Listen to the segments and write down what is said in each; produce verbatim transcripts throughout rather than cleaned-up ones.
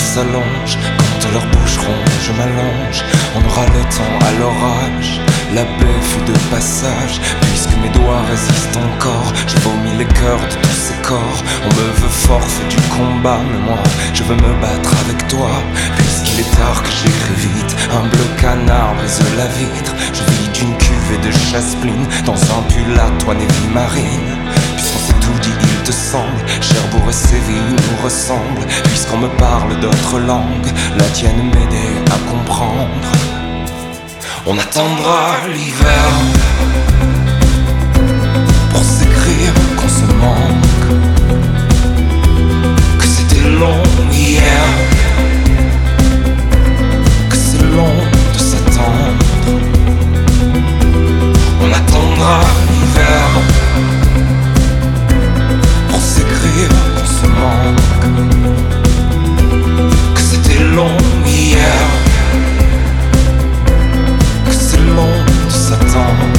s'allonge. Quand leurs bouches rondes, je m'allonge. On aura le temps à l'orage. La baie fut de passage. Puisque mes doigts résistent encore, je vomis les cœurs de tous ces corps. On me veut forfait du combat, mais moi je veux me battre avec toi. Puisqu'il est tard que j'écris vite, un bleu canard brise la vitre. Je vis d'une cuvée de chasse-pline dans un pull à toile et vie marine. Puisqu'on s'est tout dit, il te semble, Cherbourg et Séville nous ressemblent. Puisqu'on me parle d'autres langues, la tienne m'aidait à comprendre. On attendra l'hiver pour s'écrire qu'on se manque, que c'était long hier, que c'est long de s'attendre. On attendra l'hiver pour s'écrire qu'on se manque, que c'était long hier, de s'attendre.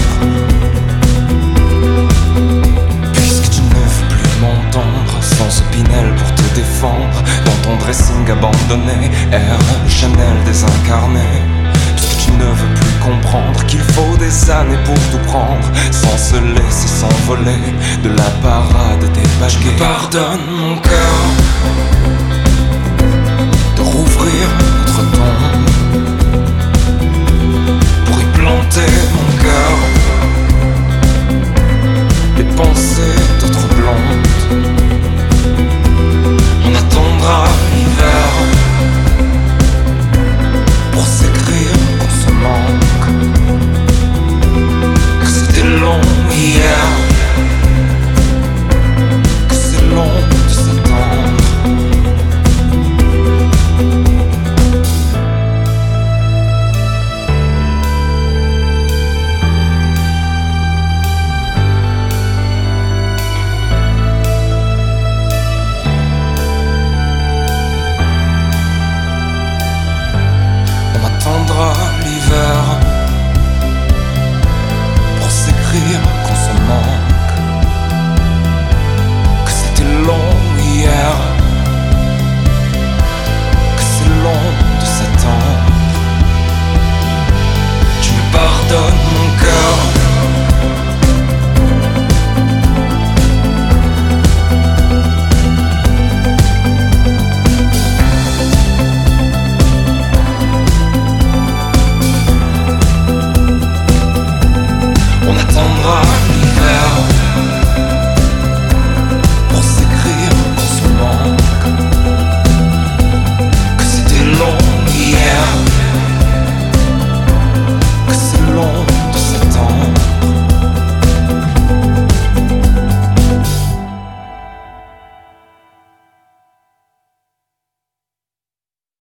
Puisque tu ne veux plus m'entendre, sans Opinel pour te défendre, dans ton dressing abandonné, erre le Chanel désincarné. Puisque tu ne veux plus comprendre qu'il faut des années pour tout prendre, sans se laisser s'envoler de la parade des pages gays. Pardonne mon cœur de rouvrir notre tombe, planter mon cœur, les pensées d'autres blondes.